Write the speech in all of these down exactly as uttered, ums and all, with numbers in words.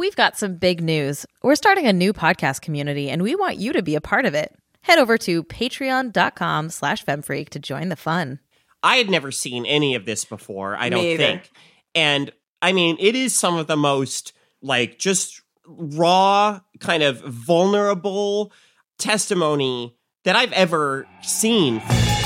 we've got some big news. We're starting a new podcast community, and we want you to be a part of it. Head over to patreon.com slash femfreak to join the fun. I had never seen any of this before, I don't Me either. think. And, I mean, it is some of the most, like, just raw, kind of vulnerable testimony that I've ever seen.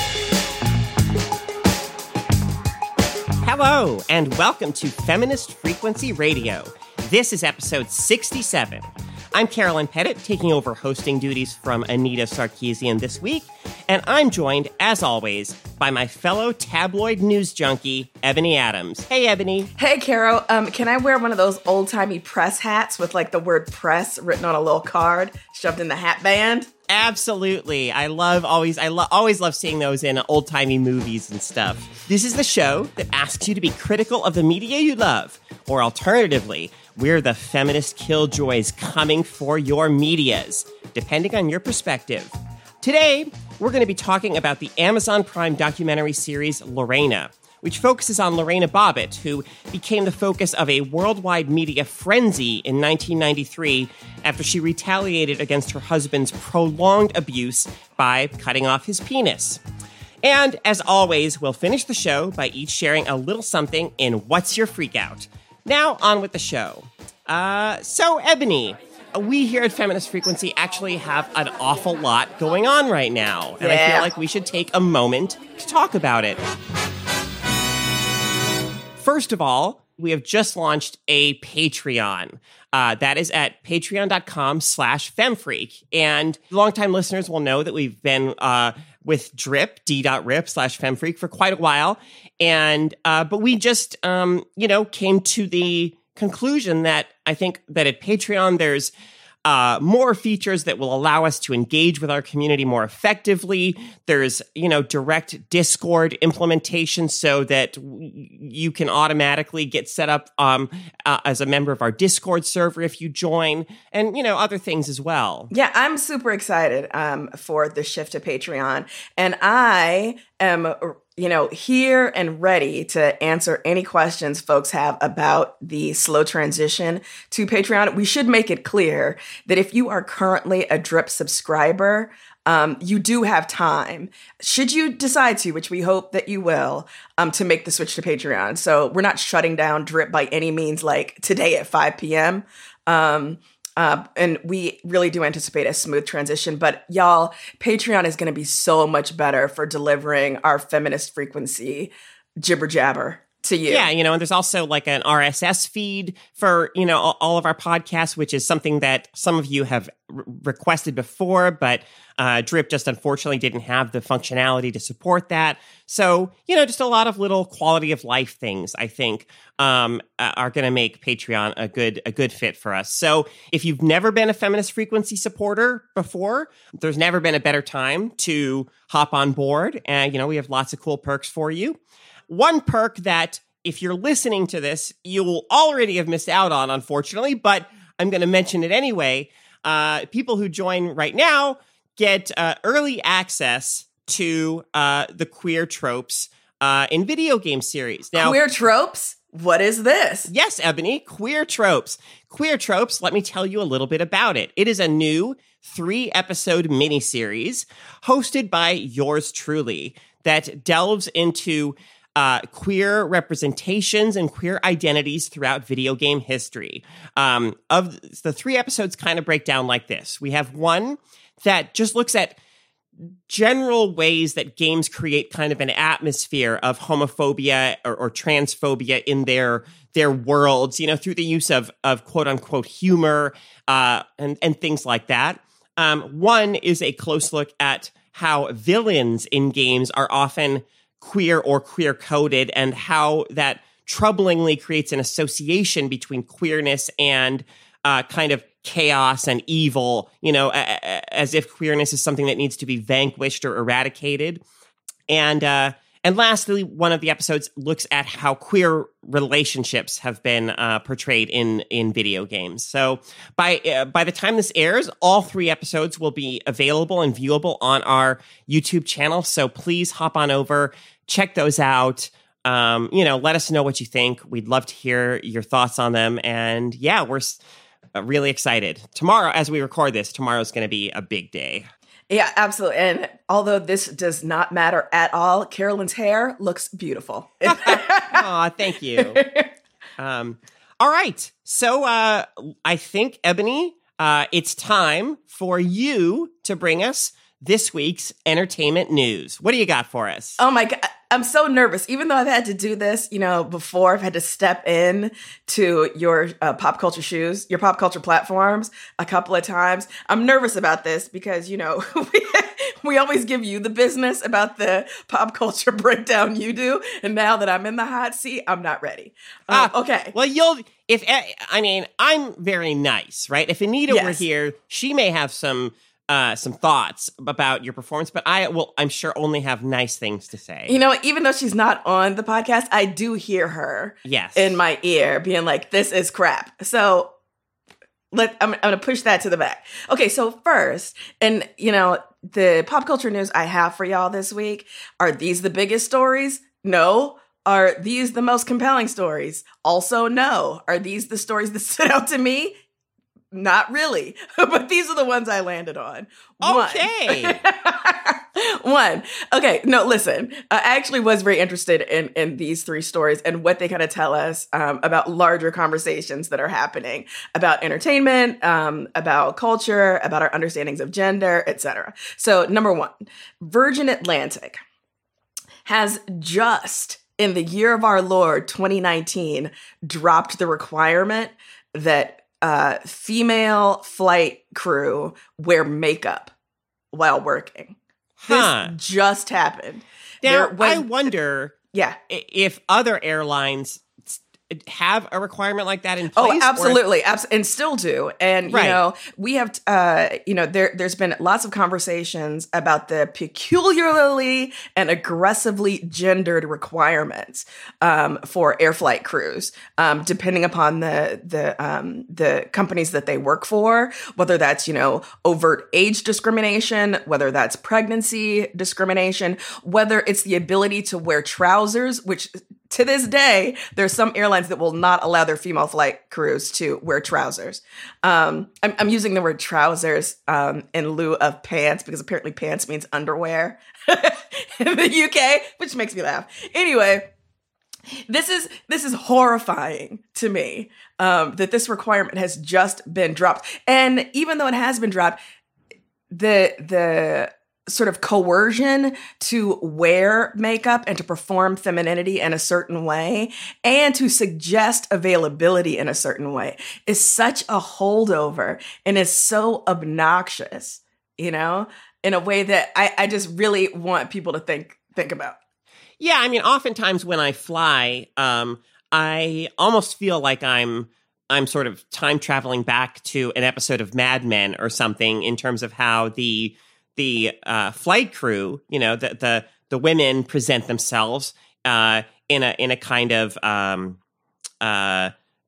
Hello, and welcome to Feminist Frequency Radio. This is episode sixty-seven. I'm Carolyn Pettit, taking over hosting duties from Anita Sarkeesian this week, and I'm joined, as always, by my fellow tabloid news junkie, Ebony Adams. Hey, Ebony. Hey, Carol. Um, can I wear one of those old-timey press hats with, like, the word press written on a little card shoved in the hat band? Absolutely. I love always, I lo- always love seeing those in old-timey movies and stuff. This is the show that asks you to be critical of the media you love, or alternatively, we're the feminist killjoys coming for your medias, depending on your perspective. Today, we're going to be talking about the Amazon Prime documentary series Lorena, which focuses on Lorena Bobbitt, who became the focus of a worldwide media frenzy in nineteen ninety-three after she retaliated against her husband's prolonged abuse by cutting off his penis. And as always, we'll finish the show by each sharing a little something in What's Your Freakout? Now, on with the show. Uh, so, Ebony, we here at Feminist Frequency actually have an awful lot going on right now. And yeah. I feel like we should take a moment to talk about it. First of all, we have just launched a Patreon. Uh, that is at patreon.com slash femfreak. And longtime listeners will know that we've been uh, with drip, d.rip slash femfreak for quite a while. And uh, but we just, um, you know, came to the conclusion that I think that at Patreon there's Uh, more features that will allow us to engage with our community more effectively. There's, you know, direct Discord implementation so that w- you can automatically get set up um, uh, as a member of our Discord server if you join, and, you know, other things as well. Yeah, I'm super excited um, for the shift to Patreon. And I am, you know, here and ready to answer any questions folks have about the slow transition to Patreon. We should make it clear that if you are currently a Drip subscriber, um, you do have time, should you decide to, which we hope that you will, um, to make the switch to Patreon. So we're not shutting down Drip by any means, like today at five p.m., um, Uh, and we really do anticipate a smooth transition. But y'all, Patreon is going to be so much better for delivering our feminist frequency jibber jabber to you. Yeah, you know, and there's also like an R S S feed for, you know, all of our podcasts, which is something that some of you have r- requested before, but uh, Drip just unfortunately didn't have the functionality to support that. So, you know, just a lot of little quality of life things, I think, um, are going to make Patreon a good a good fit for us. So if you've never been a Feminist Frequency supporter before, there's never been a better time to hop on board. And, you know, we have lots of cool perks for you. One perk that, if you're listening to this, you will already have missed out on, unfortunately, but I'm going to mention it anyway. Uh, people who join right now get uh, early access to uh, the queer tropes uh, in video game series. Now, Queer tropes? What is this? Yes, Ebony, Queer Tropes. Queer Tropes, let me tell you a little bit about it. It is a new three-episode miniseries hosted by yours truly that delves into Uh, queer representations and queer identities throughout video game history. Um, of the three episodes kind of break down like this. We have one that just looks at general ways that games create kind of an atmosphere of homophobia or, or transphobia in their their worlds, you know, through the use of of quote unquote humor uh, and and things like that. Um, one is a close look at how villains in games are often queer or queer coded, and how that troublingly creates an association between queerness and uh, kind of chaos and evil, you know, a- a- as if queerness is something that needs to be vanquished or eradicated. And uh, and lastly, one of the episodes looks at how queer relationships have been uh, portrayed in in video games. So by uh, by the time this airs, all three episodes will be available and viewable on our YouTube channel. So please hop on over, check those out. Um, you know, let us know what you think. We'd love to hear your thoughts on them. And yeah, we're uh, really excited. Tomorrow, as we record this, tomorrow's going to be a big day. Yeah, absolutely. And although this does not matter at all, Carolyn's hair looks beautiful. Aw, thank you. Um, all right. So uh, I think, Ebony, uh, it's time for you to bring us this week's entertainment news. What do you got for us? Oh my God. I'm so nervous. Even though I've had to do this, you know, before, I've had to step in to your uh, pop culture shoes, your pop culture platforms a couple of times. I'm nervous about this because, you know, we, we always give you the business about the pop culture breakdown you do. And now that I'm in the hot seat, I'm not ready. Um, uh, okay. Well, you'll, if, I mean, I'm very nice, right? If Anita Yes. were here, she may have some Uh, some thoughts about your performance, but I will, I'm sure, only have nice things to say. You know, even though she's not on the podcast, I do hear her yes. in my ear being like, this is crap. So let I'm, I'm going to push that to the back. Okay, so first, and you know, the pop culture news I have for y'all this week, are these the biggest stories? No. Are these the most compelling stories? Also, no. Are these the stories that stood out to me? Not really, but these are the ones I landed on. One. Okay. One. Okay. No, listen, I actually was very interested in, in these three stories and what they kind of tell us um, about larger conversations that are happening about entertainment, um, about culture, about our understandings of gender, et cetera. So number one, Virgin Atlantic has just in the year of our Lord, twenty nineteen, dropped the requirement that Uh, female flight crew wear makeup while working. Huh. This just happened. Now, There was- I wonder yeah. i- if other airlines s- have a requirement like that in place. Oh, or if- absolutely. Abs- and still do. And, Right. you know, we have, uh, you know, there, there's been lots of conversations about the peculiarly and aggressively gendered requirements um, for air flight crews, um, depending upon the, the, um, the companies that they work for, whether that's, you know, overt age discrimination, whether that's pregnancy discrimination, whether it's the ability to wear trousers, which to this day, there's some airlines that will not allow their female flight crews to wear trousers. Um, I'm, I'm using the word trousers um, in lieu of pants because apparently pants means underwear in the U K, which makes me laugh. Anyway, this is this is horrifying to me um, that this requirement has just been dropped. And even though it has been dropped, the the sort of coercion to wear makeup and to perform femininity in a certain way and to suggest availability in a certain way is such a holdover and is so obnoxious, you know, in a way that I, I just really want people to think think about. Yeah, I mean, oftentimes when I fly, um, I almost feel like I'm I'm sort of time traveling back to an episode of Mad Men or something in terms of how the the uh, flight crew, you know, the the the women present themselves uh, in a in a kind of um, uh,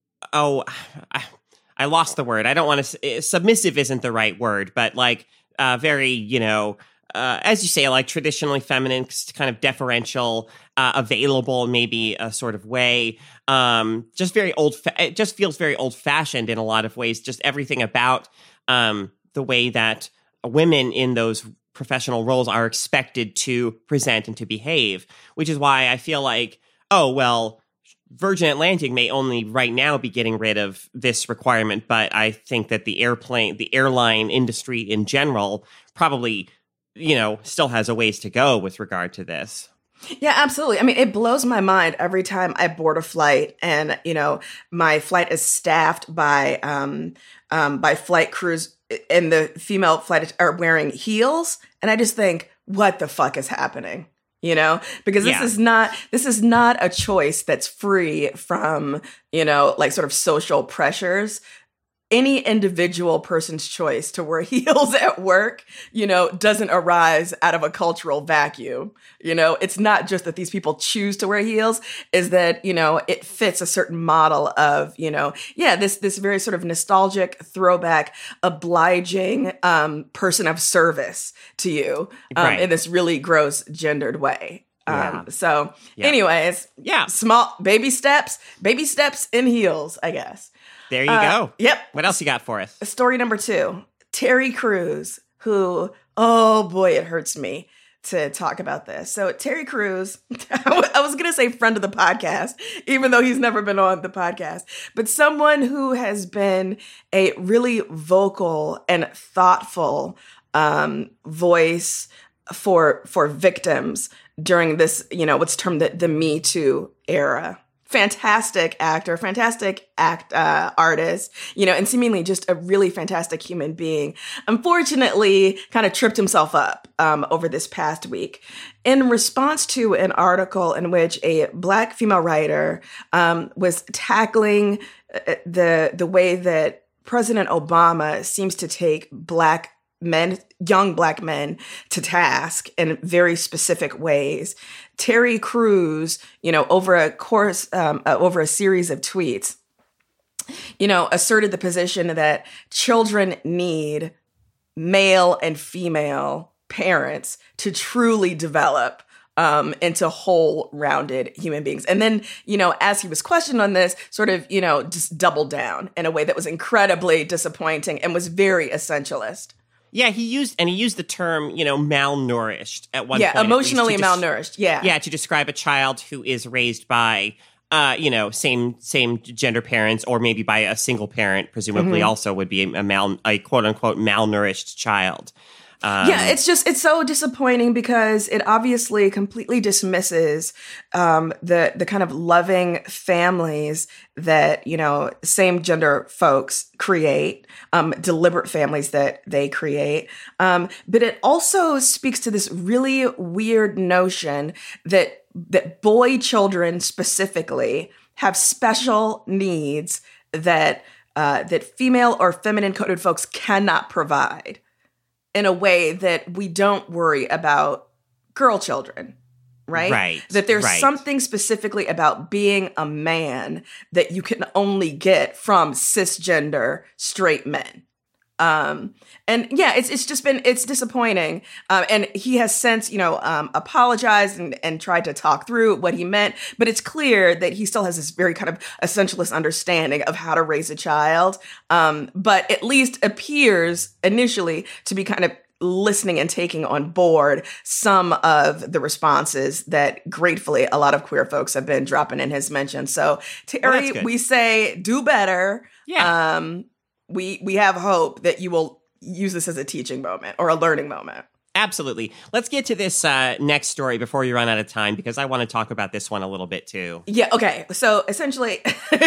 oh, I, I lost the word. I don't want to. Submissive isn't the right word, but like uh, very, you know, uh, as you say, like traditionally feminine, kind of deferential, uh, available, maybe a sort of way. Um, just very old. Fa- it just feels very old fashioned in a lot of ways. Just everything about um, the way that women in those professional roles are expected to present and to behave, which is why I feel like, oh, well, Virgin Atlantic may only right now be getting rid of this requirement, but I think that the airplane, the airline industry in general probably, you know, still has a ways to go with regard to this. Yeah, absolutely. I mean, it blows my mind every time I board a flight and, you know, my flight is staffed by, um, um, by flight crews and the female flight are wearing heels. And I just think, what the fuck is happening? You know, because this Yeah. is not, this is not a choice that's free from, you know, like sort of social pressures. Any individual person's choice to wear heels at work, you know, doesn't arise out of a cultural vacuum. You know, it's not just that these people choose to wear heels, is that, you know, it fits a certain model of, you know, yeah, this this very sort of nostalgic, throwback, obliging um, person of service to you um, Right. in this really gross gendered way. Um, Yeah. So Yeah. anyways, Yeah. small baby steps, baby steps in heels, I guess. There you Uh, go. Yep. What else you got for us? Story number two, Terry Crews, who, oh boy, it hurts me to talk about this. So Terry Crews, I was going to say friend of the podcast, even though he's never been on the podcast, but someone who has been a really vocal and thoughtful um, voice for for victims during this, you know, what's termed the, the Me Too era. Fantastic actor, fantastic act uh, artist, you know, and seemingly just a really fantastic human being. Unfortunately, kind of tripped himself up um, over this past week in response to an article in which a Black female writer um, was tackling the the way that President Obama seems to take Black men, young Black men, to task in very specific ways. Terry Crews, you know, over a course, um, uh, over a series of tweets, you know, asserted the position that children need male and female parents to truly develop um, into whole rounded human beings. And then, you know, as he was questioned on this, sort of, you know, just doubled down in a way that was incredibly disappointing and was very essentialist. Yeah, he used, and he used the term, you know, malnourished at one yeah, point. Yeah, emotionally des- malnourished, yeah. Yeah, to describe a child who is raised by, uh, you know, same same gender parents, or maybe by a single parent, presumably mm-hmm. also would be a, mal, a quote-unquote malnourished child. Um, yeah, it's just, it's so disappointing because it obviously completely dismisses um, the the kind of loving families that, you know, same gender folks create, um, deliberate families that they create. Um, but it also speaks to this really weird notion that that boy children specifically have special needs that uh, that female or feminine coded folks cannot provide, in a way that we don't worry about girl children, right? Right. That there's right. something specifically about being a man that you can only get from cisgender straight men. Um, and yeah, it's it's just been, it's disappointing. Um, and he has since, you know, um, apologized and, and tried to talk through what he meant, but it's clear that he still has this very kind of essentialist understanding of how to raise a child. Um, but at least appears initially to be kind of listening and taking on board some of the responses that gratefully a lot of queer folks have been dropping in his mention. So Terry, well, we say do better. Yeah. Um, we we have hope that you will use this as a teaching moment or a learning moment. Absolutely. Let's get to this uh, next story before you run out of time, because I want to talk about this one a little bit too. Yeah. Okay. So essentially,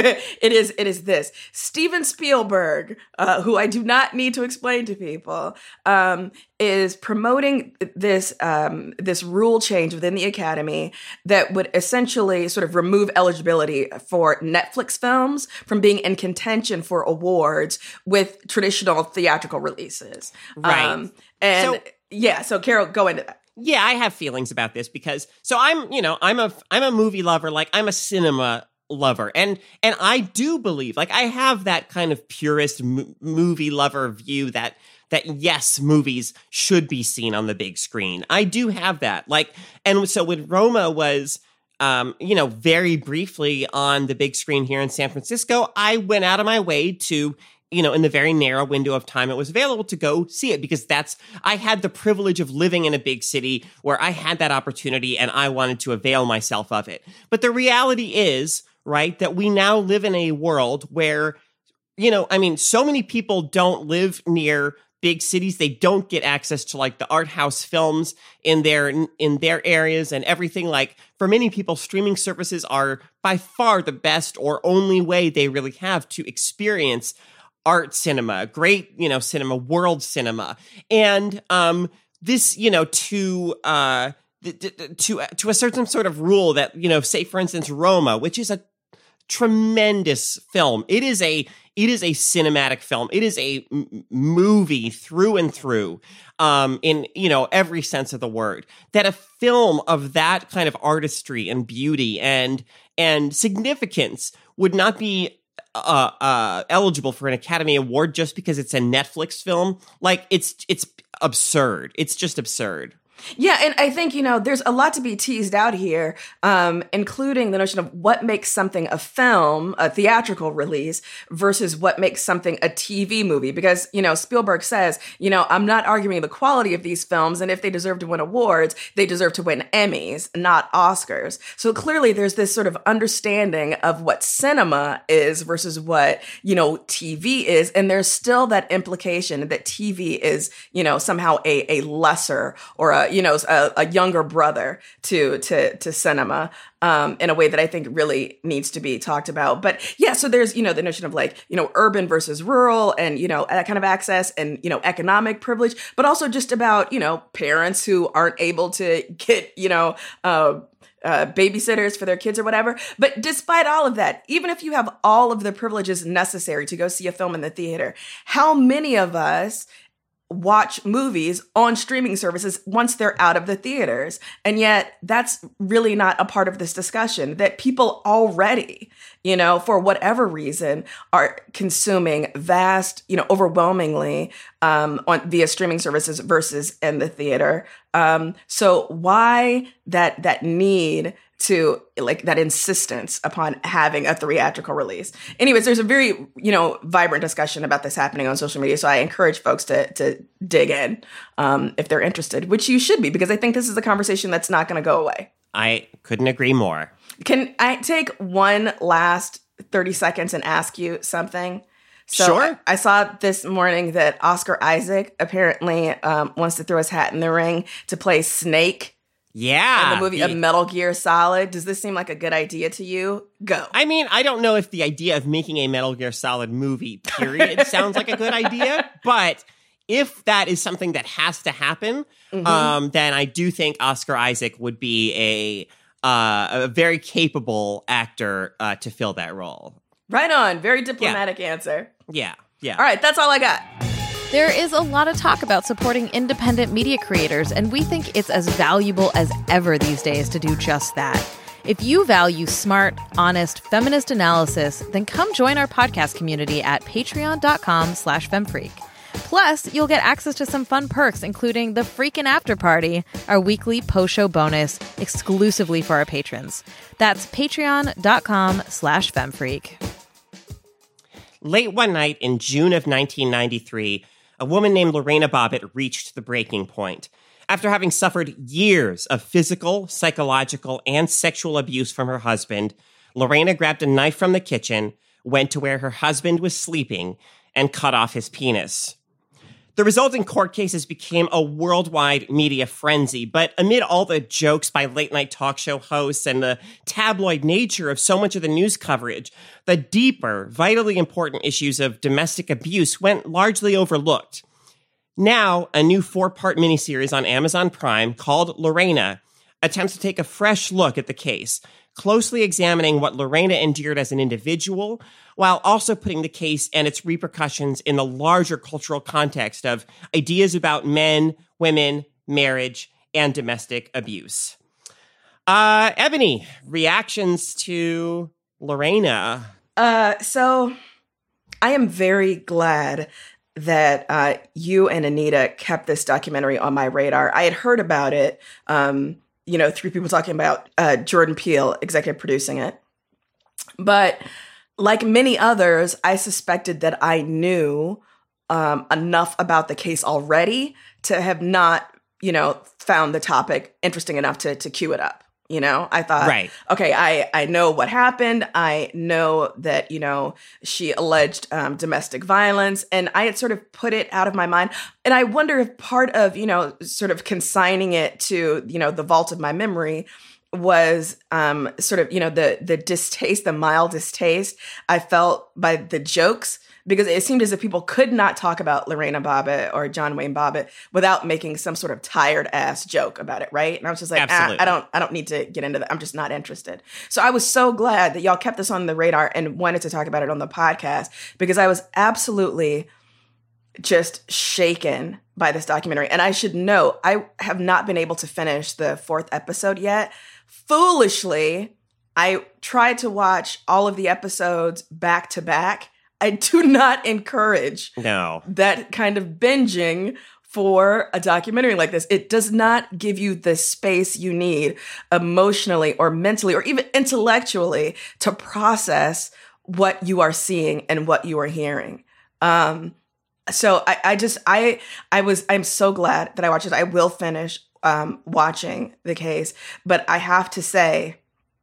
it is it is this Steven Spielberg, uh, who I do not need to explain to people, um, is promoting this um, this rule change within the Academy that would essentially sort of remove eligibility for Netflix films from being in contention for awards with traditional theatrical releases. Right. Um, and so- Yeah, so Carol, go into that. Yeah, I have feelings about this because so I'm, you know, I'm a I'm a movie lover, like I'm a cinema lover. And and I do believe, like I have that kind of purist m- movie lover view that that yes, movies should be seen on the big screen. I do have that. Like, and so when Roma was um, you know, very briefly on the big screen here in San Francisco, I went out of my way to, you know, in the very narrow window of time it was available to go see it, because that's, I had the privilege of living in a big city where I had that opportunity and I wanted to avail myself of it. But the reality is, right, that we now live in a world where, you know, I mean, so many people don't live near big cities. They don't get access to like the art house films in their in their areas and everything. Like for many people, streaming services are by far the best or only way they really have to experience art cinema, great, you know, cinema, world cinema. And um, this, you know, to uh, to to a certain sort of rule that, you know, say, for instance, Roma, which is a tremendous film. It is a it is a cinematic film. It is a m- movie through and through, um, in, you know, every sense of the word. That a film of that kind of artistry and beauty and and significance would not be Uh, uh, eligible for an Academy Award just because it's a Netflix film. Like it's it's absurd. It's just absurd. Yeah, and I think, you know, there's a lot to be teased out here, um, including the notion of what makes something a film, a theatrical release, versus what makes something a T V movie. Because, you know, Spielberg says, you know, I'm not arguing the quality of these films, and if they deserve to win awards, they deserve to win Emmys, not Oscars. So clearly there's this sort of understanding of what cinema is versus what, you know, T V is. And there's still that implication that T V is, you know, somehow a, a lesser or a, you know, a, a younger brother to to to cinema, um, in a way that I think really needs to be talked about. But yeah, so there's, you know, the notion of like, you know, urban versus rural and, you know, that kind of access and, you know, economic privilege, but also just about, you know, parents who aren't able to get, you know, uh, Uh, babysitters for their kids or whatever. But despite all of that, even if you have all of the privileges necessary to go see a film in the theater, how many of us watch movies on streaming services once they're out of the theaters? And yet that's really not a part of this discussion, that people already, you know, for whatever reason, are consuming vast, you know, overwhelmingly um, on via streaming services versus in the theater. Um, so why that that need to, like, that insistence upon having a theatrical release? Anyways, there's a very, you know, vibrant discussion about this happening on social media. So I encourage folks to to dig in um, if they're interested, which you should be, because I think this is a conversation that's not going to go away. I couldn't agree more. Can I take one last thirty seconds and ask you something? So sure. I, I saw this morning that Oscar Isaac apparently um, wants to throw his hat in the ring to play Snake. Yeah. In the movie the, of Metal Gear Solid. Does this seem like a good idea to you? Go. I mean, I don't know if the idea of making a Metal Gear Solid movie, period, sounds like a good idea. But if that is something that has to happen, mm-hmm. um, then I do think Oscar Isaac would be a, uh, a very capable actor uh, to fill that role. Right on. Very diplomatic yeah. answer. Yeah. Yeah. All right. That's all I got. There is a lot of talk about supporting independent media creators, and we think it's as valuable as ever these days to do just that. If you value smart, honest, feminist analysis, then come join our podcast community at patreon.com slash femfreak. Plus, you'll get access to some fun perks, including the Freakin' After Party, our weekly post-show bonus exclusively for our patrons. That's patreon.com slash femfreak. Late one night in June of nineteen ninety-three, a woman named Lorena Bobbitt reached the breaking point. After having suffered years of physical, psychological, and sexual abuse from her husband, Lorena grabbed a knife from the kitchen, went to where her husband was sleeping, and cut off his penis. The resulting court cases became a worldwide media frenzy, but amid all the jokes by late-night talk show hosts and the tabloid nature of so much of the news coverage, the deeper, vitally important issues of domestic abuse went largely overlooked. Now, a new four-part miniseries on Amazon Prime called Lorena attempts to take a fresh look at the case, closely examining what Lorena endured as an individual, while also putting the case and its repercussions in the larger cultural context of ideas about men, women, marriage, and domestic abuse. Uh, Ebony, reactions to Lorena? Uh, so I am very glad that uh, you and Anita kept this documentary on my radar. I had heard about it, um, you know, three people talking about uh, Jordan Peele executive producing it. But like many others, I suspected that I knew um, enough about the case already to have not, you know, found the topic interesting enough to to queue it up. You know, I thought, right. okay, I, I know what happened. I know that, you know, she alleged um, domestic violence, and I had sort of put it out of my mind. And I wonder if part of, you know, sort of consigning it to, you know, the vault of my memory was um, sort of, you know, the the distaste, the mild distaste I felt by the jokes, because it seemed as if people could not talk about Lorena Bobbitt or John Wayne Bobbitt without making some sort of tired ass joke about it, right? And I was just like, ah, I don't, I don't need to get into that. I'm just not interested. So I was so glad that y'all kept this on the radar and wanted to talk about it on the podcast, because I was absolutely just shaken by this documentary. And I should note, I have not been able to finish the fourth episode yet. Foolishly, I tried to watch all of the episodes back to back. I do not encourage no. that kind of binging for a documentary like this. It does not give you the space you need emotionally or mentally or even intellectually to process what you are seeing and what you are hearing. Um, so I, I just, I, I was, I'm so glad that I watched it. I will finish um, watching the case, but I have to say,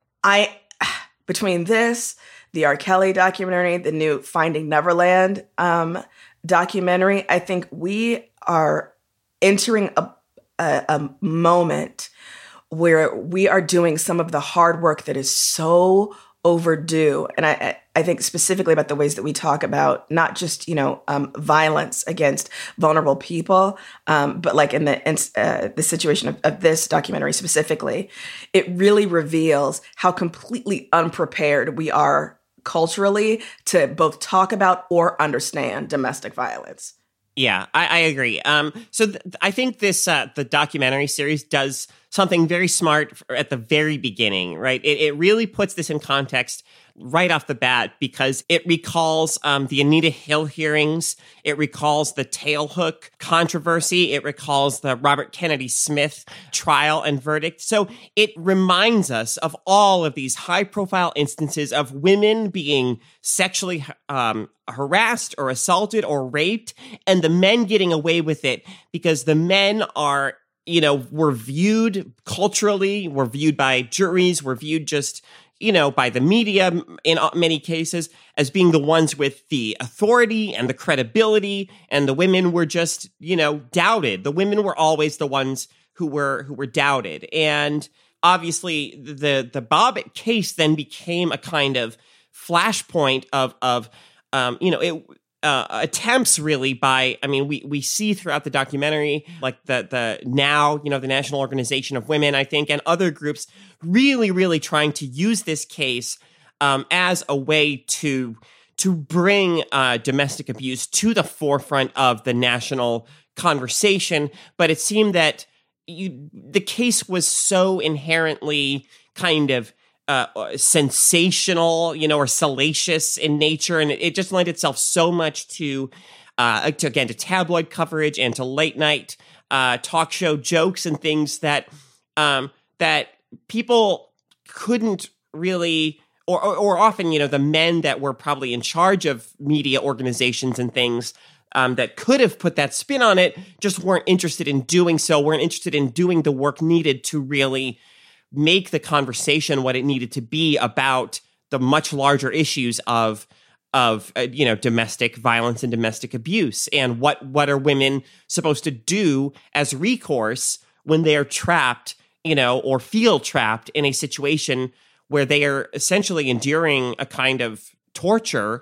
I, between this, the R. Kelly documentary, the new Finding Neverland um, documentary, I think we are entering a, a, a moment where we are doing some of the hard work that is so overdue. And I, I think specifically about the ways that we talk about not just, you know, um, violence against vulnerable people, um, but like in the in, uh, the situation of, of this documentary specifically, it really reveals how completely unprepared we are culturally to both talk about or understand domestic violence. Yeah, I, I agree. Um, so th- I think this uh, the documentary series does something very smart at the very beginning, right? It, it really puts this in context right off the bat because it recalls um, the Anita Hill hearings. It recalls the Tailhook controversy. It recalls the Robert Kennedy Smith trial and verdict. So it reminds us of all of these high-profile instances of women being sexually um, harassed or assaulted or raped, and the men getting away with it because the men are, you know, were viewed culturally, were viewed by juries, were viewed just, you know, by the media in many cases as being the ones with the authority and the credibility, and the women were just, you know, doubted. The women were always the ones who were who were doubted. And obviously the the Bobbitt case then became a kind of flashpoint of of um, you know, it Uh, attempts really by, I mean, we we see throughout the documentary, like the the now, you know, the National Organization of Women, I think, and other groups really, really trying to use this case um, as a way to to bring uh, domestic abuse to the forefront of the national conversation. But it seemed that you, the case was so inherently kind of Uh, sensational, you know, or salacious in nature, and it, it just lent itself so much to, uh, to again, to tabloid coverage and to late night uh, talk show jokes and things that um, that people couldn't really, or, or or often, you know, the men that were probably in charge of media organizations and things um, that could have put that spin on it just weren't interested in doing so, weren't interested in doing the work needed to really make the conversation what it needed to be about the much larger issues of, of uh, you know, domestic violence and domestic abuse, and what what are women supposed to do as recourse when they are trapped, you know, or feel trapped in a situation where they are essentially enduring a kind of torture,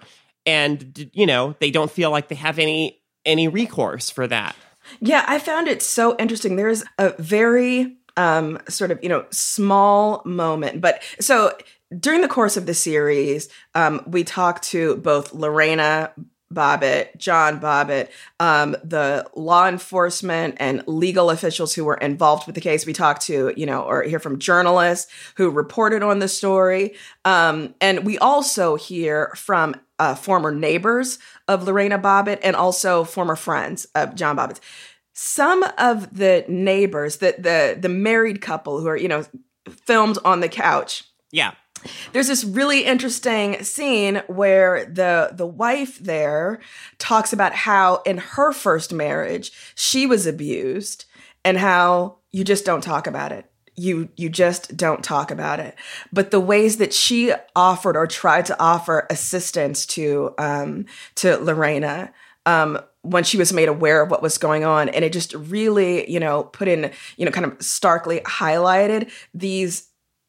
and you know, they don't feel like they have any any recourse for that. Yeah, I found it so interesting. There's a very Um, sort of, you know, small moment. But so during the course of the series, um, we talked to both Lorena Bobbitt, John Bobbitt, um, the law enforcement and legal officials who were involved with the case. We talked to, you know, or hear from journalists who reported on the story. Um, and we also hear from uh, former neighbors of Lorena Bobbitt and also former friends of John Bobbitt. Some of the neighbors, the, the the married couple who are, you know, filmed on the couch. Yeah. There's this really interesting scene where the the wife there talks about how in her first marriage she was abused and how you just don't talk about it. You you just don't talk about it. But the ways that she offered or tried to offer assistance to um, to Lorena um, when she was made aware of what was going on. And it just really, you know, put in, you know, kind of starkly highlighted these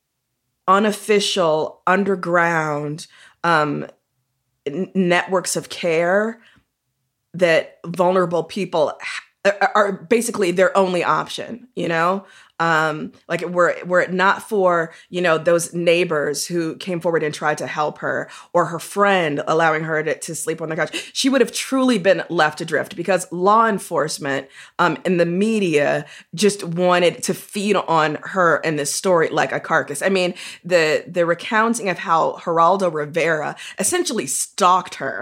unofficial underground um, n- networks of care that vulnerable people ha- are basically their only option, you know? Um, like were, were it not for, you know, those neighbors who came forward and tried to help her, or her friend allowing her to, to sleep on the couch, she would have truly been left adrift because law enforcement um, and the media just wanted to feed on her and this story like a carcass. I mean, the the recounting of how Geraldo Rivera essentially stalked her.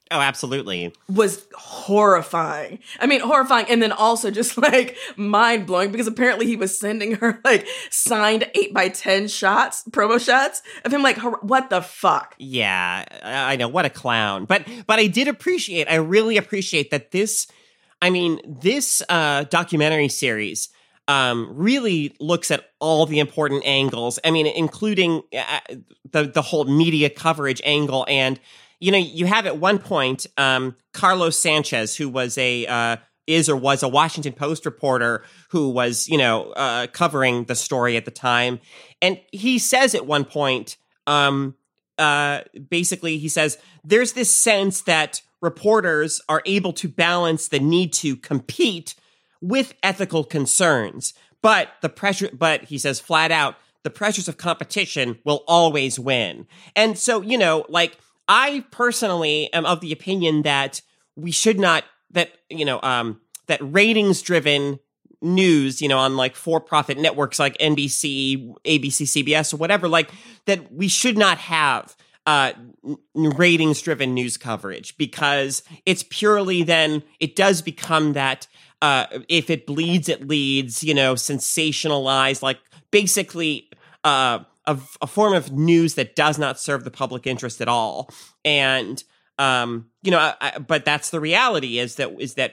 Oh, absolutely. Was horrifying. I mean, horrifying. And then also just like mind blowing because apparently he was sending her like signed eight by ten shots, promo shots of him like, what the fuck? Yeah, I know. What a clown. But, but I did appreciate, I really appreciate that this, I mean, this uh, documentary series um, really looks at all the important angles. I mean, including uh, the, the whole media coverage angle. And, you know, you have at one point um, Carlos Sanchez, who was a uh, is or was a Washington Post reporter who was, you know, uh, covering the story at the time, and he says at one point, um, uh, basically, he says there's this sense that reporters are able to balance the need to compete with ethical concerns, but the pressure. But he says flat out, the pressures of competition will always win, and so you know, like. I personally am of the opinion that we should not, that, you know, um, that ratings driven news, you know, on like for profit networks like N B C, A B C, C B S or whatever, like that we should not have uh, ratings driven news coverage because it's purely then it does become that uh, if it bleeds, it leads, you know, sensationalized, like basically, uh, A, a form of news that does not serve the public interest at all. And, um, you know, I, I, but that's the reality is that, is that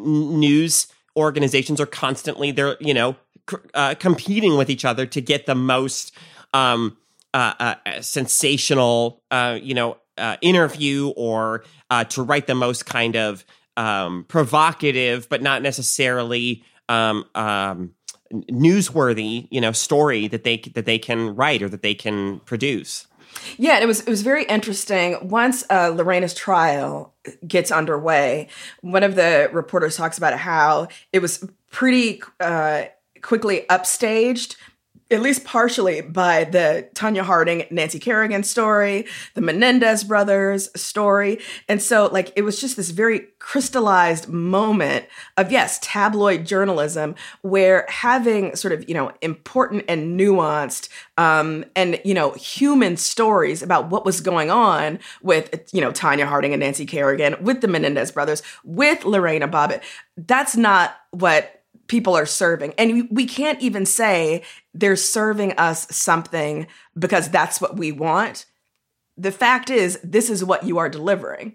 news organizations are constantly, they're, you know, cr- uh, competing with each other to get the most, um, uh, uh sensational, uh, you know, uh, interview or, uh, to write the most kind of, um, provocative, but not necessarily, um, um, newsworthy, you know, story that they that they can write or that they can produce. Yeah, and it was it was very interesting. Once uh, Lorena's trial gets underway, one of the reporters talks about how it was pretty uh, quickly upstaged, at least partially, by the Tonya Harding, Nancy Kerrigan story, the Menendez brothers story. And so, like, it was just this very crystallized moment of, yes, tabloid journalism, where having sort of, you know, important and nuanced um, and, you know, human stories about what was going on with, you know, Tonya Harding and Nancy Kerrigan, with the Menendez brothers, with Lorena Bobbitt, that's not what people are serving. And we can't even say they're serving us something because that's what we want. The fact is, this is what you are delivering.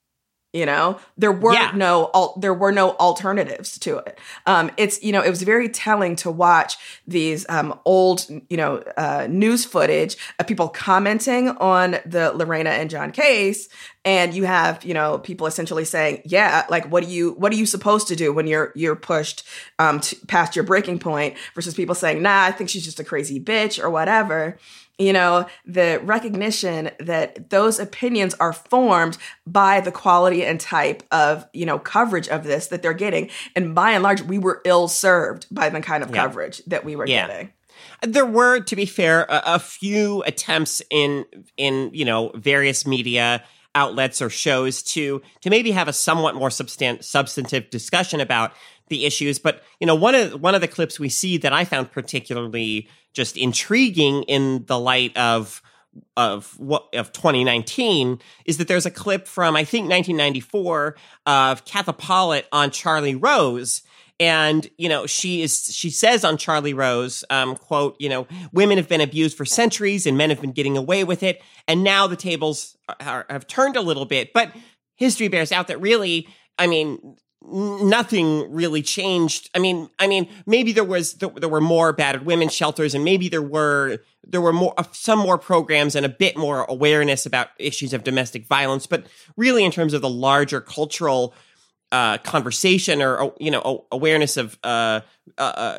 You know, there were yeah. no al- there were no alternatives to it. Um, it's, you know, it was very telling to watch these um, old, you know, uh, news footage of people commenting on the Lorena and John case. And you have, you know, people essentially saying, yeah, like, what do you, what are you supposed to do when you're, you're pushed um, to, past your breaking point, versus people saying, nah, I think she's just a crazy bitch or whatever. You know, the recognition that those opinions are formed by the quality and type of, you know, coverage of this that they're getting. And by and large, we were ill served by the kind of yeah. coverage that we were yeah. getting. There were, to be fair, a, a few attempts in, in, you know, various media outlets or shows to, to maybe have a somewhat more substan- substantive discussion about the issues. But, you know, one of, one of the clips we see that I found particularly just intriguing in the light of of what of twenty nineteen is that there's a clip from I think nineteen ninety-four of Katha Pollitt on Charlie Rose, and you know she is she says on Charlie Rose, um, quote, you know, women have been abused for centuries and men have been getting away with it, and now the tables are, have turned a little bit, but history bears out that really, I mean, nothing really changed. I mean, I mean, maybe there was there, there were more battered women's shelters, and maybe there were there were more some more programs and a bit more awareness about issues of domestic violence. But really, in terms of the larger cultural uh, conversation, or you know, awareness of uh, uh,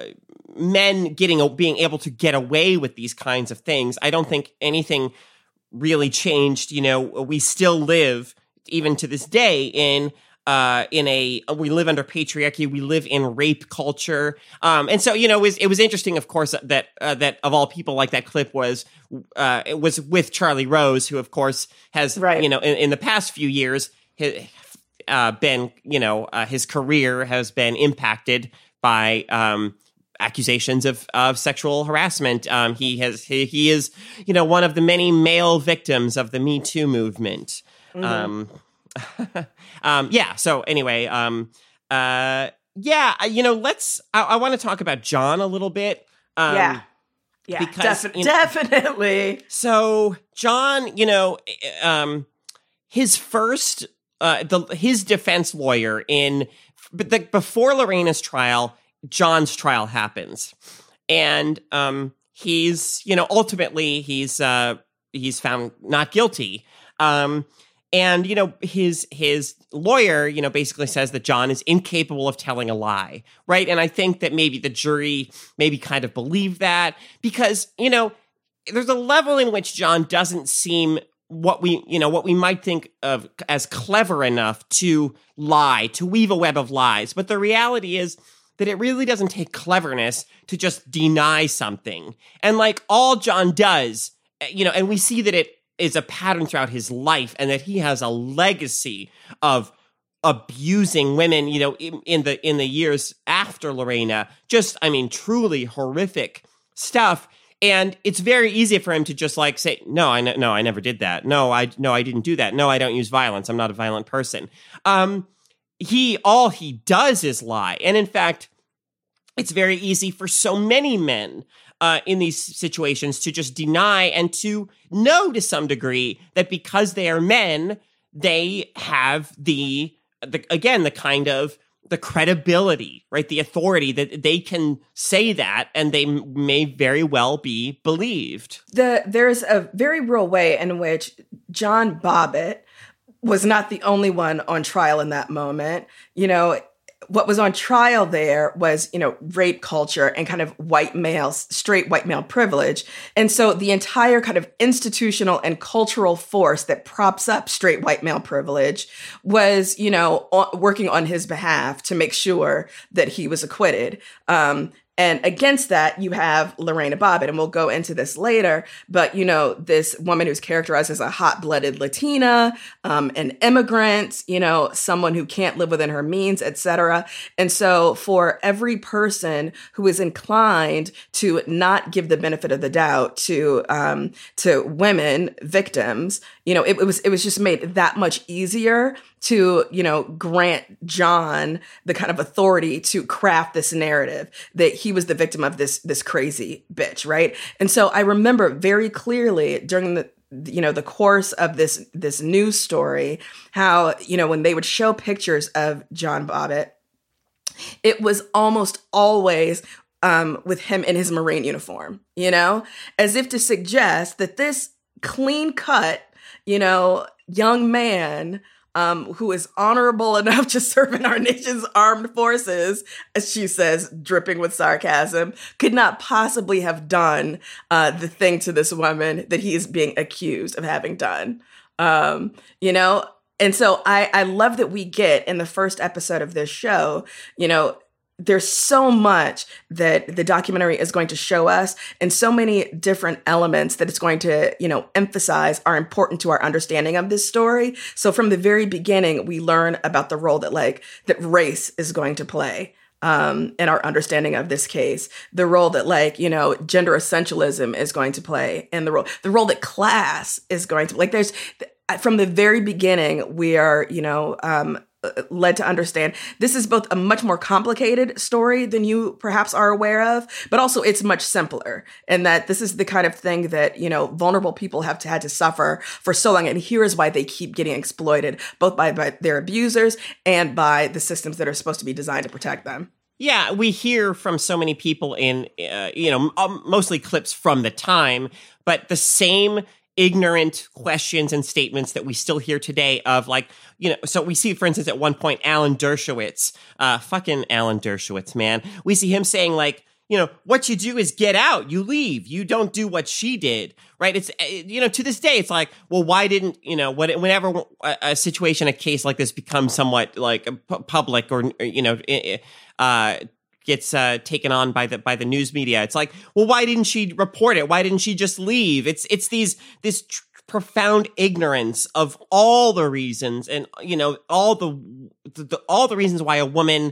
men getting being able to get away with these kinds of things, I don't think anything really changed. You know, we still live, even to this day, in Uh, in a, we live under patriarchy, we live in rape culture. Um, and so, you know, it was, it was interesting, of course, that, uh, that of all people, like that clip was, uh, it was with Charlie Rose, who of course has, right. you know, in, in the past few years, his, uh, been, you know, uh, his career has been impacted by, um, accusations of, of sexual harassment. Um, he has, he, he is, you know, one of the many male victims of the Me Too movement. Mm-hmm. Um, um, yeah. So anyway, um, uh, yeah, you know, let's, I, I want to talk about John a little bit. Um, yeah. Yeah. because, Defi- you know, definitely. So John, you know, um, his first, uh, the, his defense lawyer in, but the, before Lorena's trial, John's trial happens. And, um, he's, you know, ultimately he's, uh, he's found not guilty. Um, And, you know, his his lawyer, you know, basically says that John is incapable of telling a lie, right? And I think that maybe the jury maybe kind of believed that because, you know, there's a level in which John doesn't seem what we, you know, what we might think of as clever enough to lie, to weave a web of lies. But the reality is that it really doesn't take cleverness to just deny something. And like all John does, you know, and we see that it is a pattern throughout his life and that he has a legacy of abusing women, you know, in, in the in the years after Lorena. Just, I mean, truly horrific stuff. And it's very easy for him to just like say, no, I no, I never did that. No, I no, I didn't do that. No, I don't use violence. I'm not a violent person. Um, he all he does is lie. And in fact, it's very easy for so many men Uh, in these situations to just deny and to know to some degree that because they are men, they have the, the again, the kind of the credibility, right? The authority that they can say that and they m- may very well be believed. The, there's a very real way in which John Bobbitt was not the only one on trial in that moment. You know, what was on trial there was, you know, rape culture and kind of white male, straight white male privilege. And so the entire kind of institutional and cultural force that props up straight white male privilege was, you know, working on his behalf to make sure that he was acquitted. Um, And against that, you have Lorena Bobbitt, and we'll go into this later. But, you know, this woman who's characterized as a hot-blooded Latina, um, an immigrant, you know, someone who can't live within her means, et cetera. And so for every person who is inclined to not give the benefit of the doubt to um, to women victims, you know, it, it was it was just made that much easier to, you know, grant John the kind of authority to craft this narrative that he was the victim of this, this crazy bitch, right? And so I remember very clearly during the, you know, the course of this, this news story, how, you know, when they would show pictures of John Bobbitt, it was almost always um, with him in his Marine uniform, you know, as if to suggest that this clean cut, you know, young man Um, who is honorable enough to serve in our nation's armed forces, as she says, dripping with sarcasm, could not possibly have done uh, the thing to this woman that he is being accused of having done. Um, you know, and so I, I love that we get in the first episode of this show, you know, there's so much that the documentary is going to show us and so many different elements that it's going to, you know, emphasize are important to our understanding of this story. So from the very beginning, we learn about the role that like that race is going to play um, in our understanding of this case, the role that like, you know, gender essentialism is going to play and the role, the role that class is going to like, there's from the very beginning, we are, you know, um, led to understand this is both a much more complicated story than you perhaps are aware of, but also it's much simpler. And that this is the kind of thing that, you know, vulnerable people have to, had to suffer for so long. And here is why they keep getting exploited, both by, by their abusers and by the systems that are supposed to be designed to protect them. Yeah, we hear from so many people in, uh, you know, um, mostly clips from the time, but the same ignorant questions and statements that we still hear today of like, you know, so we see, for instance, at one point, Alan Dershowitz, uh, fucking Alan Dershowitz, man. We see him saying like, you know, what you do is get out, you leave, you don't do what she did, right? It's, you know, to this day, it's like, well, why didn't, you know, whenever a, a situation, a case like this becomes somewhat like public or, you know, uh, gets uh, taken on by the by the news media. It's like, well, why didn't she report it? Why didn't she just leave? It's it's these this tr- profound ignorance of all the reasons, and you know all the, the all the reasons why a woman,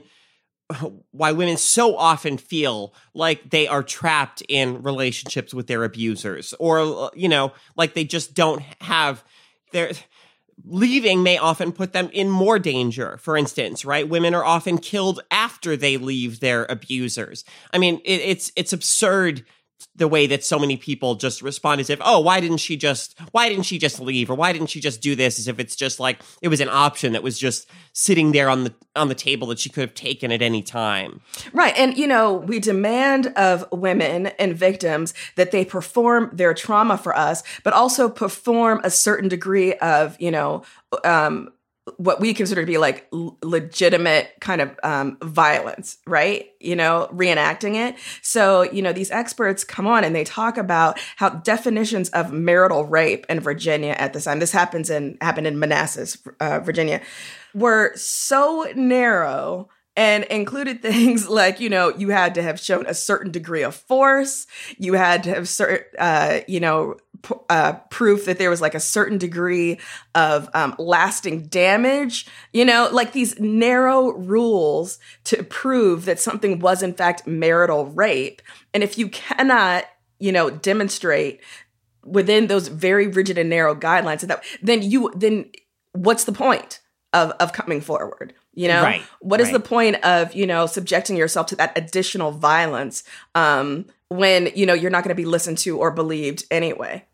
why women so often feel like they are trapped in relationships with their abusers, or you know, like they just don't have their. leaving may often put them in more danger, for instance, right? Women are often killed after they leave their abusers. I mean, it, it's it's absurd the way that so many people just respond as if, oh, why didn't she just, why didn't she just leave? Or why didn't she just do this? As if it's just like, it was an option that was just sitting there on the, on the table that she could have taken at any time. Right. And, you know, we demand of women and victims that they perform their trauma for us, but also perform a certain degree of, you know, um, what we consider to be like l- legitimate kind of um, violence, right? You know, reenacting it. So, you know, these experts come on and they talk about how definitions of marital rape in Virginia at the time, this happens in happened in Manassas, uh, Virginia, were so narrow and included things like, you know, you had to have shown a certain degree of force. You had to have certain, uh, you know, p- uh, proof that there was like a certain degree of um, lasting damage, you know, like these narrow rules to prove that something was in fact marital rape. And if you cannot, you know, demonstrate within those very rigid and narrow guidelines, that then you, then what's the point of, of coming forward? You know, right, what is right. the point of, you know, subjecting yourself to that additional violence um, when, you know, you're not going to be listened to or believed anyway?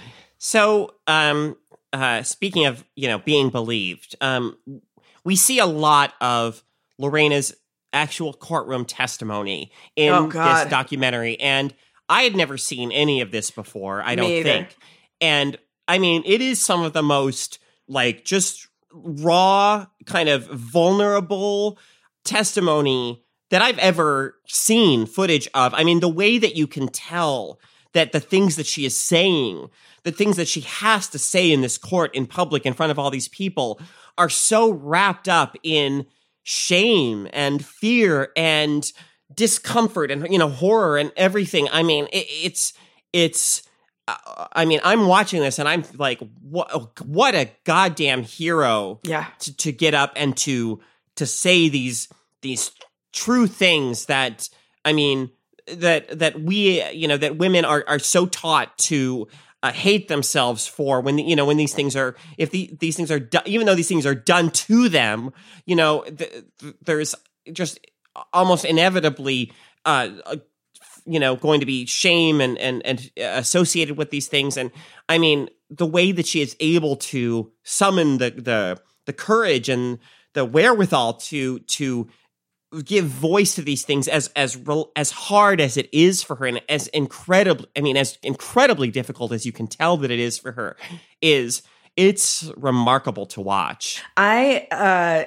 So, um, uh, speaking of, you know, being believed, um, we see a lot of Lorena's actual courtroom testimony in Oh, God. this documentary. And I had never seen any of this before, I Me don't either. think. And I mean, it is some of the most like just raw, kind of vulnerable testimony that I've ever seen footage of. I mean, the way that you can tell that the things that she is saying, the things that she has to say in this court in public in front of all these people are so wrapped up in shame and fear and discomfort and, you know, horror and everything. I mean, it, it's, it's, I mean, I'm watching this and I'm like, what, what a goddamn hero Yeah. to, to get up and to, to say these, these true things that, I mean, that, that we, you know, that women are, are so taught to uh, hate themselves for when, you know, when these things are, if the, these things are done, even though these things are done to them, you know, th- th- there's just almost inevitably, uh, a, you know, going to be shame and, and, and associated with these things. And I mean, the way that she is able to summon the, the, the courage and the wherewithal to, to give voice to these things as, as, as hard as it is for her and as incredible, I mean, as incredibly difficult as you can tell that it is for her is, it's remarkable to watch. I, uh,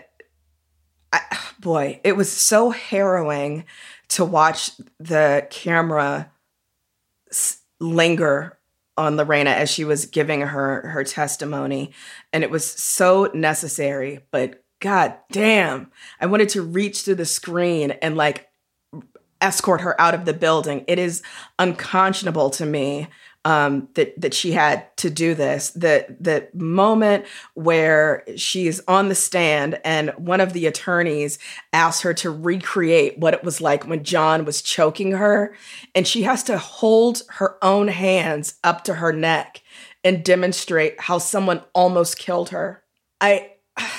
I, boy, it was so harrowing to watch the camera s- linger on Lorena as she was giving her her testimony. And it was so necessary, but god damn, I wanted to reach through the screen and like escort her out of the building. It is unconscionable to me um, that that she had to do this. The the moment where she's on the stand and one of the attorneys asks her to recreate what it was like when John was choking her, and she has to hold her own hands up to her neck and demonstrate how someone almost killed her. I,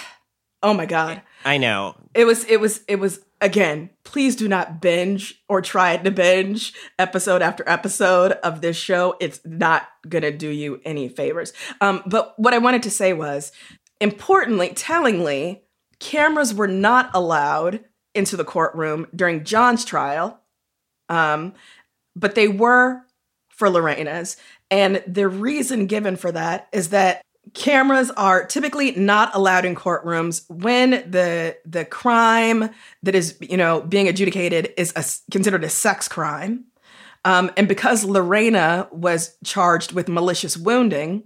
oh my God. I know. It was, it was, it was, again, please do not binge or try to binge episode after episode of this show. It's not going to do you any favors. Um, but what I wanted to say was, importantly, tellingly, cameras were not allowed into the courtroom during John's trial, um, but they were for Lorena's. And the reason given for that is that cameras are typically not allowed in courtrooms when the the crime that is, you know, being adjudicated is a, considered a sex crime. Um, and because Lorena was charged with malicious wounding,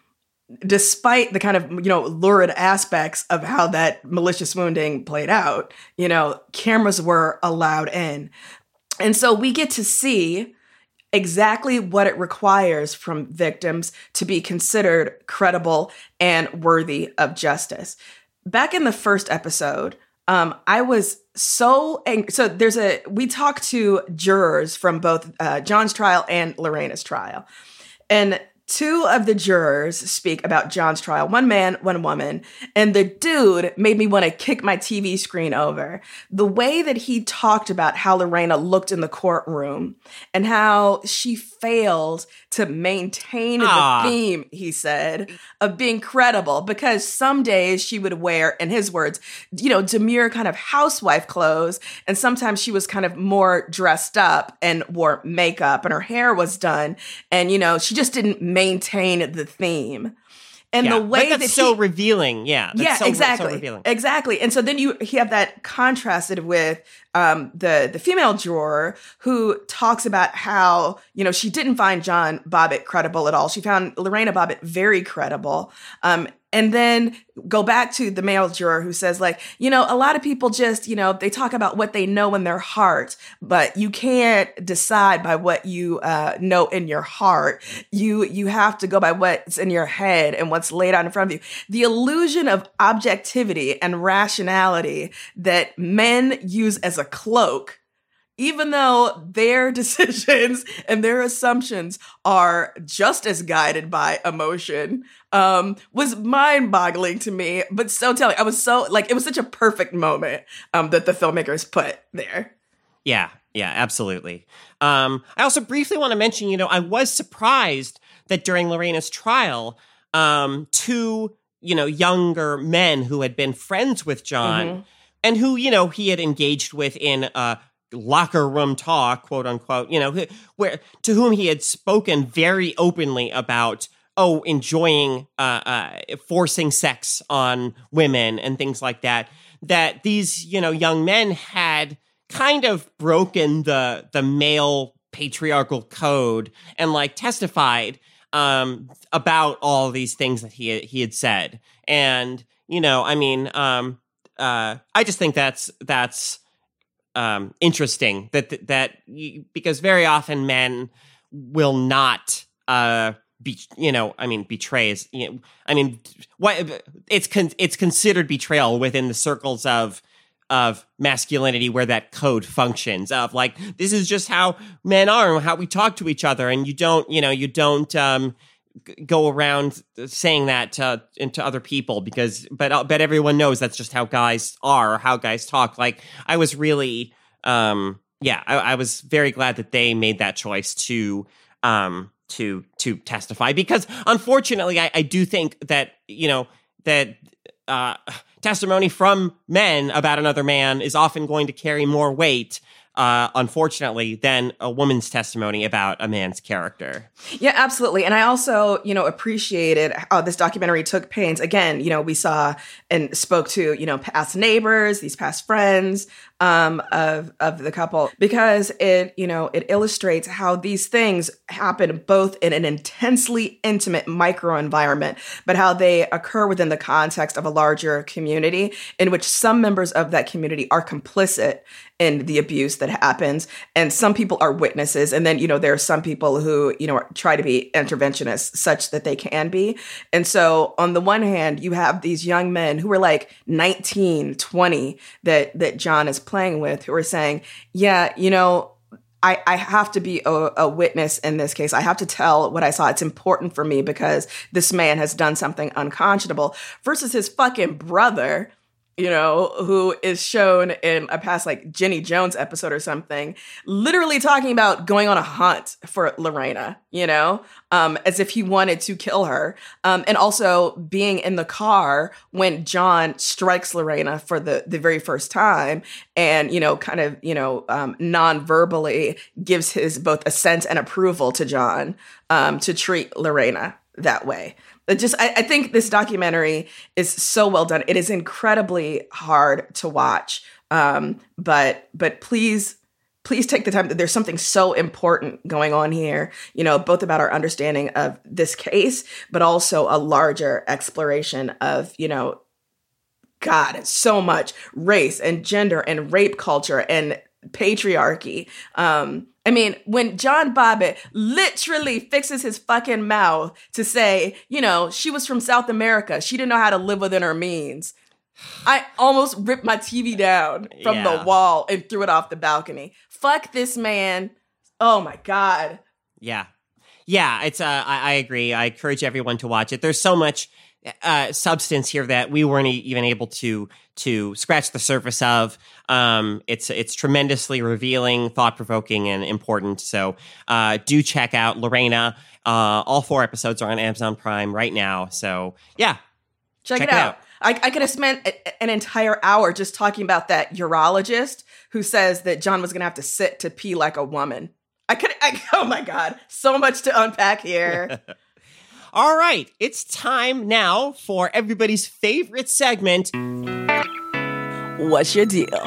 despite the kind of, you know, lurid aspects of how that malicious wounding played out, you know, cameras were allowed in. And so we get to see exactly what it requires from victims to be considered credible and worthy of justice. Back in the first episode, um, I was so angry. So there's a, we talked to jurors from both uh, John's trial and Lorena's trial. And Two of the jurors speak about John's trial, one man, one woman, and the dude made me want to kick my T V screen over. The way that he talked about how Lorena looked in the courtroom and how she failed to maintain Ah. the theme, he said, of being credible, because some days she would wear, in his words, you know, demure kind of housewife clothes, and sometimes she was kind of more dressed up and wore makeup and her hair was done, and, you know, she just didn't maintain the theme. And Yeah, the way but that's that so he, revealing. Yeah. That's yeah, so, exactly, So revealing. exactly. And so then you you have that contrasted with um, the the female juror who talks about how, you know, she didn't find John Bobbitt credible at all. She found Lorena Bobbitt very credible. Um, and then go back to the male juror who says, like, you know, a lot of people just, you know, they talk about what they know in their heart, but you can't decide by what you uh, know in your heart. You you have to go by what's in your head and what's laid out in front of you. The illusion of objectivity and rationality that men use as a cloak, even though their decisions and their assumptions are just as guided by emotion, um, was mind-boggling to me, but so telling. I was so, like, it was such a perfect moment um, that the filmmakers put there. Yeah, yeah, absolutely. Um, I also briefly want to mention, you know, I was surprised that during Lorena's trial, um, two, you know, younger men who had been friends with John Mm-hmm. and who, you know, he had engaged with in uh, locker room talk, quote unquote, you know, who- where to whom he had spoken very openly about, oh, enjoying uh, uh, forcing sex on women and things like that, that these, you know, young men had kind of broken the the male patriarchal code and like testified um, about all these things that he he had said. And, you know, I mean, um, uh, I just think that's that's um, interesting that that you, because very often men will not uh, be, you know, I mean, betrays. You know, I mean, what it's con- it's considered betrayal within the circles of of masculinity where that code functions. Of like, this is just how men are and how we talk to each other, and you don't, you know, you don't. Um, go around saying that to, to other people because, but uh, but everyone knows that's just how guys are, or how guys talk. Like, I was really, um, yeah, I, I was very glad that they made that choice to, um, to to testify because, unfortunately, I, I do think that you know that uh, testimony from men about another man is often going to carry more weight. Uh, unfortunately, than a woman's testimony about a man's character. Yeah, absolutely. And I also, you know, appreciated how this documentary took pains. Again, you know, we saw and spoke to, you know, past neighbors, these past friends um, of of the couple, because it, you know, it illustrates how these things happen both in an intensely intimate microenvironment, but how they occur within the context of a larger community in which some members of that community are complicit in the abuse that happens. And some people are witnesses. And then, you know, there are some people who, you know, try to be interventionists such that they can be. And so on the one hand, you have these young men who are like nineteen, twenty that, that John is playing with who are saying, yeah, you know, I, I have to be a, a witness in this case. I have to tell what I saw. It's important for me because this man has done something unconscionable versus his fucking brother, you know, who is shown in a past like Jenny Jones episode or something, literally talking about going on a hunt for Lorena, you know, um, as if he wanted to kill her. Um, and also being in the car when John strikes Lorena for the, the very first time and, you know, kind of, you know, um, non-verbally gives his both assent and approval to John um, to treat Lorena that way. It just, I, I think this documentary is so well done. It is incredibly hard to watch, um, but but please, please take the time. There's something so important going on here, you know, both about our understanding of this case, but also a larger exploration of, you know, God, so much race and gender and rape culture and patriarchy. Um, I mean, when John Bobbitt literally fixes his fucking mouth to say, you know, she was from South America, she didn't know how to live within her means, I almost ripped my T V down from Yeah. the wall and threw it off the balcony. Fuck this man. Oh my God. Yeah. Yeah, it's. Uh, I, I agree. I encourage everyone to watch it. There's so much uh, substance here that we weren't e- even able to to scratch the surface of. Um, it's it's tremendously revealing, thought provoking, and important. So uh, do check out Lorena. Uh, all four episodes are on Amazon Prime right now. So yeah, check, check it, it out. out. I, I could have spent a, an entire hour just talking about that urologist who says that John was going to have to sit to pee like a woman. I could, I, oh my God, so much to unpack here. All right, it's time now for everybody's favorite segment. What's your deal?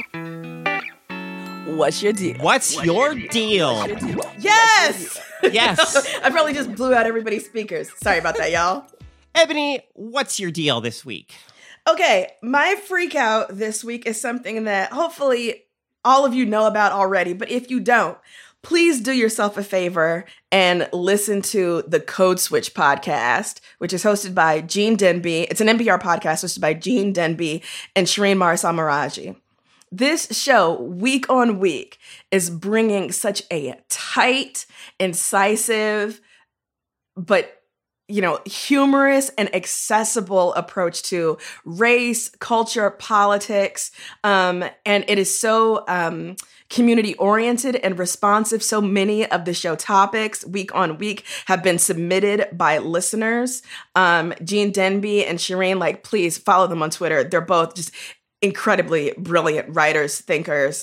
What's your deal? What's, What's your, your deal? deal? Your deal? Yes! Yes. I probably just blew out everybody's speakers. Sorry about that, y'all. Ebony, what's your deal this week? Okay, my freak out this week is something that hopefully all of you know about already, but if you don't, please do yourself a favor and listen to the Code Switch podcast, which is hosted by Gene Demby. It's an N P R podcast hosted by Gene Demby and Shireen Marisol Meraji. This show, week on week, is bringing such a tight, incisive, but you know, humorous and accessible approach to race, culture, politics. Um, and it is so um, community oriented and responsive. So many of the show topics week on week have been submitted by listeners. Um, Gene Demby and Shireen, like, please follow them on Twitter. They're both just incredibly brilliant writers, thinkers.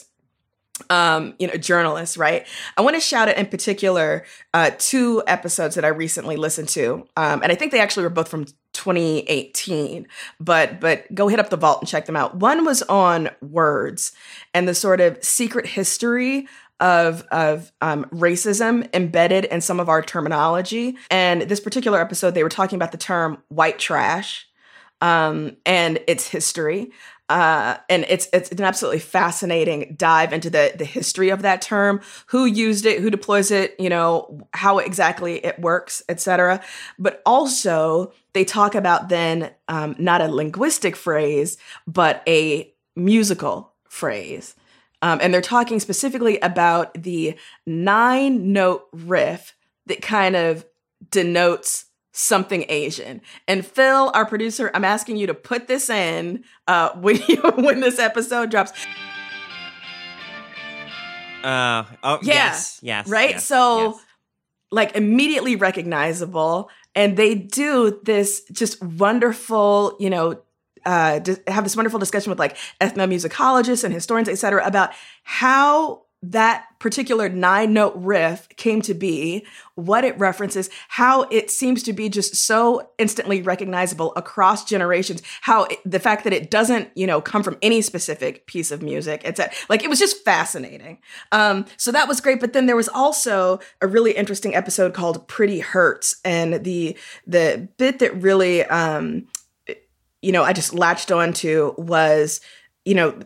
Um, you know, journalists, right? I want to shout out in particular uh, two episodes that I recently listened to, um, and I think they actually were both from twenty eighteen. But but go hit up the vault and check them out. One was on words and the sort of secret history of of um, racism embedded in some of our terminology. And this particular episode, they were talking about the term white trash um, and its history. Uh, and it's it's an absolutely fascinating dive into the the history of that term, who used it, who deploys it, you know, how exactly it works, et cetera. But also they talk about then um, not a linguistic phrase, but a musical phrase. Um, and they're talking specifically about the nine-note riff that kind of denotes something Asian. And Phil, our producer, I'm asking you to put this in uh, when you, when this episode drops. Uh, oh, yeah, yes, yes. Right? Yes, so, yes. like, immediately recognizable. And they do this just wonderful, you know, uh, have this wonderful discussion with, like, ethnomusicologists and historians, et cetera, about how that particular nine-note riff came to be, what it references, how it seems to be just so instantly recognizable across generations, how it, the fact that it doesn't, you know, come from any specific piece of music, et cetera. Like, it was just fascinating. Um, so that was great. But then there was also a really interesting episode called Pretty Hurts. And the the bit that really, um, you know, I just latched onto was, you know,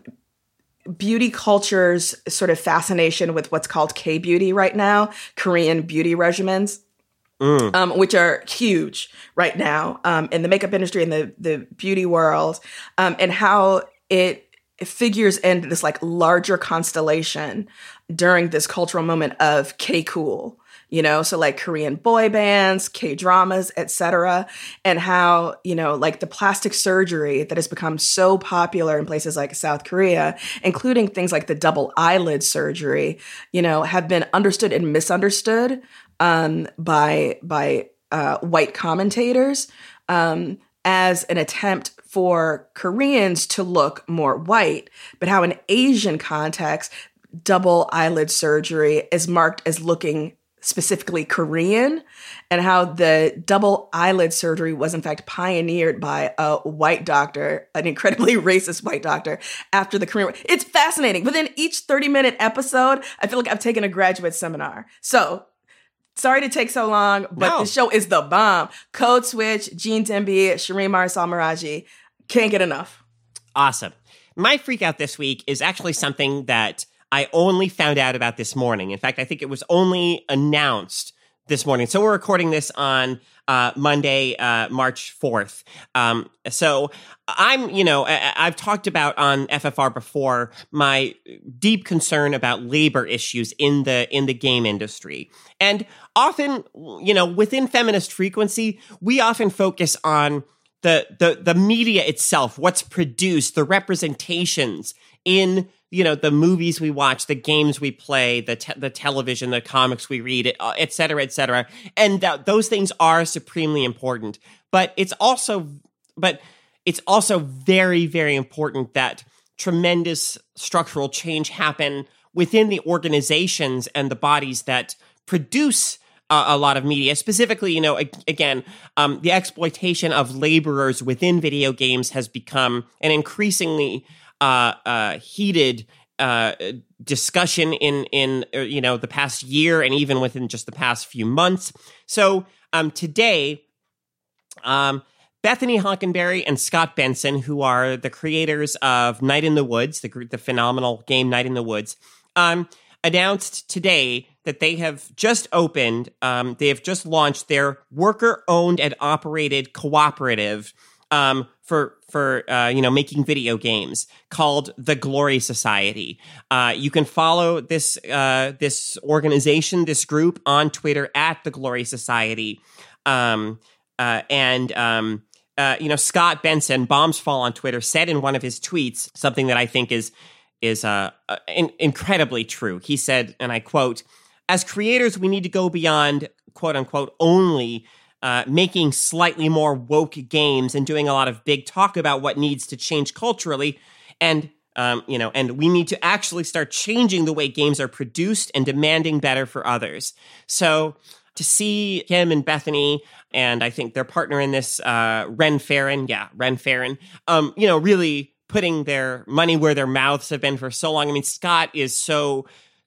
beauty culture's sort of fascination with what's called K-beauty right now, Korean beauty regimens, mm. um, which are huge right now um, in the makeup industry and the, the beauty world, um, and how it figures in this like larger constellation during this cultural moment of K-cool. You know, so like Korean boy bands, K-dramas, et cetera, and how, you know, like the plastic surgery that has become so popular in places like South Korea, including things like the double eyelid surgery, you know, have been understood and misunderstood um, by by uh, white commentators um, as an attempt for Koreans to look more white, but how in Asian context, double eyelid surgery is marked as looking specifically Korean, and how the double eyelid surgery was in fact pioneered by a white doctor, an incredibly racist white doctor after the Korean War. It's fascinating. Within each thirty minute episode, I feel like I've taken a graduate seminar. So sorry to take so long, but no. The show is the bomb. Code Switch, Gene Demby, Shireen Marisol Meraji. Can't get enough. Awesome. My freak out this week is actually something that I only found out about this morning. In fact, I think it was only announced this morning. So we're recording this on uh, Monday, uh, March fourth. Um, so I'm, you know, I, I've talked about on F F R before my deep concern about labor issues in the in the game industry. And often, you know, within Feminist Frequency, we often focus on the the the media itself, what's produced, the representations in, you know, the movies we watch, the games we play, the te- the television, the comics we read, et cetera, et cetera. And th- those things are supremely important. But it's also, but it's also very, very important that tremendous structural change happen within the organizations and the bodies that produce uh, a lot of media. Specifically, you know, again, um, the exploitation of laborers within video games has become an increasingly Uh, uh, heated uh, discussion in in uh, you know the past year and even within just the past few months. So um, today, um, Bethany Hockenberry and Scott Benson, who are the creators of Night in the Woods, the the phenomenal game Night in the Woods, um, announced today that they have just opened. Um, they have just launched their worker-owned and operated cooperative um, for. for, uh, you know, making video games called the Glory Society. Uh, you can follow this, uh, this organization, this group on Twitter at the Glory Society. Um, uh, and, um, uh, you know, Scott Benson, Bombs Fall on Twitter, said in one of his tweets something that I think is, is, uh, uh in- incredibly true. He said, and I quote, "As creators, we need to go beyond, quote unquote, only Uh, making slightly more woke games and doing a lot of big talk about what needs to change culturally. And, um, you know, and we need to actually start changing the way games are produced and demanding better for others." So to see him and Bethany, and I think their partner in this, uh, Ren Farron, yeah, Ren Farron, um, you know, really putting their money where their mouths have been for so long. I mean, Scott is so,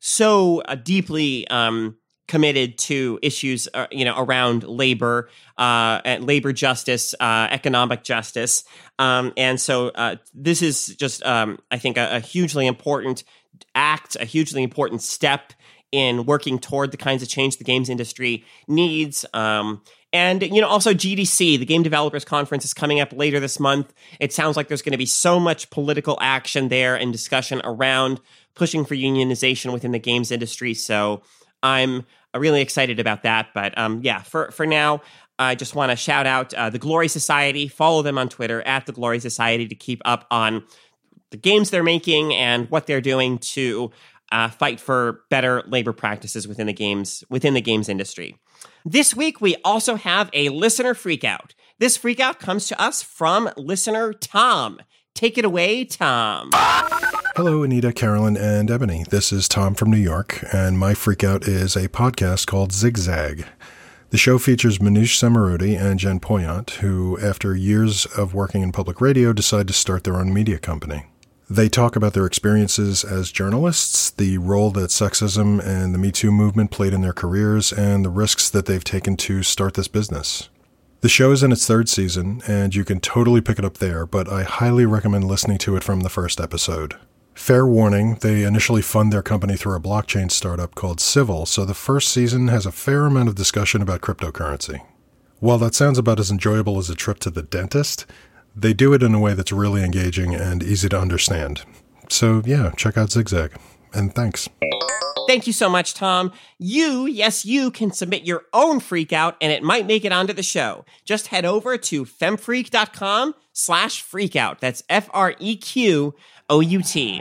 so uh, deeply, um, committed to issues, uh, you know, around labor, uh, and labor justice, uh, economic justice. Um, and so uh, this is just, um, I think, a, a hugely important act, a hugely important step in working toward the kinds of change the games industry needs. Um, and, you know, also G D C, the Game Developers Conference, is coming up later this month. It sounds like there's going to be so much political action there and discussion around pushing for unionization within the games industry. So I'm really excited about that. But um, yeah, for, for now, I just want to shout out uh, the Glory Society. Follow them on Twitter at the Glory Society to keep up on the games they're making and what they're doing to uh, fight for better labor practices within the games within the games industry. This week, we also have a listener freakout. This freakout comes to us from listener Tom. Take it away, Tom. Hello, Anita, Carolyn, and Ebony. This is Tom from New York, and my freakout is a podcast called Zigzag. The show features Manoush Zomorodi and Jen Poyant, who, after years of working in public radio, decide to start their own media company. They talk about their experiences as journalists, the role that sexism and the Me Too movement played in their careers, and the risks that they've taken to start this business. The show is in its third season, and you can totally pick it up there, but I highly recommend listening to it from the first episode. Fair warning, they initially fund their company through a blockchain startup called Civil, so the first season has a fair amount of discussion about cryptocurrency. While that sounds about as enjoyable as a trip to the dentist, they do it in a way that's really engaging and easy to understand. So yeah, check out Zigzag. And thanks. Thank you so much, Tom. You, yes, you can submit your own freakout, and it might make it onto the show. Just head over to femfreak.com slash freakout. That's F R E Q O U T.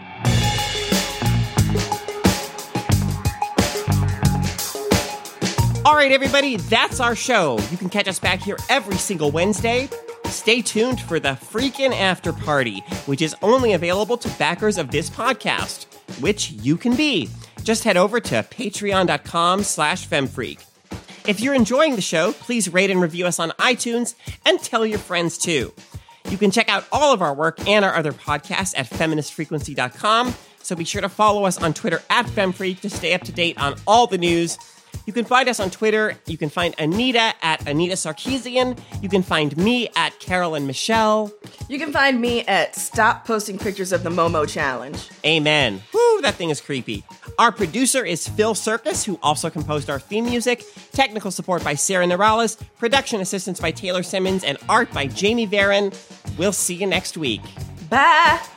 All right, everybody, that's our show. You can catch us back here every single Wednesday. Stay tuned for the Freakin' After Party, which is only available to backers of this podcast, which you can be. Just head over to patreon.com slash femfreak. If you're enjoying the show, please rate and review us on iTunes and tell your friends too. You can check out all of our work and our other podcasts at feminist frequency dot com, so be sure to follow us on Twitter at femfreak to stay up to date on all the news. You can find us on Twitter. You can find Anita at Anita Sarkeesian. You can find me at Carolyn Michelle. You can find me at Stop Posting Pictures of the Momo Challenge. Amen. Woo, that thing is creepy. Our producer is Phil Circus, who also composed our theme music. Technical support by Sarah Norales. Production assistance by Taylor Simmons. And art by Jamie Varon. We'll see you next week. Bye.